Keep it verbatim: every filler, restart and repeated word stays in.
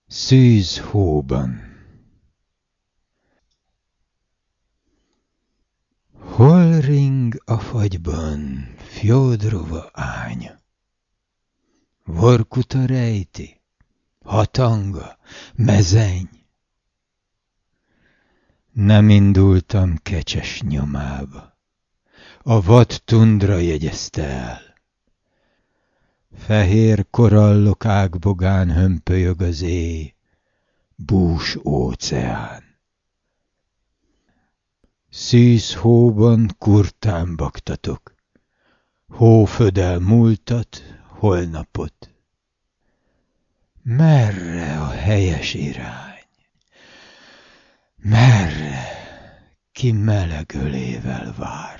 Szűz hóban. Hol ring a fagyban Fjodrova ánya? Vorkuta rejti, hatanga, mezeny. Nem indultam kecses nyomába, a vad tundra jegyezte el. Fehér korallok ágbogán hömpölyög az éj, bús óceán. Szűz hóban kurtán baktatok, hó födel múltat, holnapot. Merre a helyes irány? Merre, ki meleg ölével vár?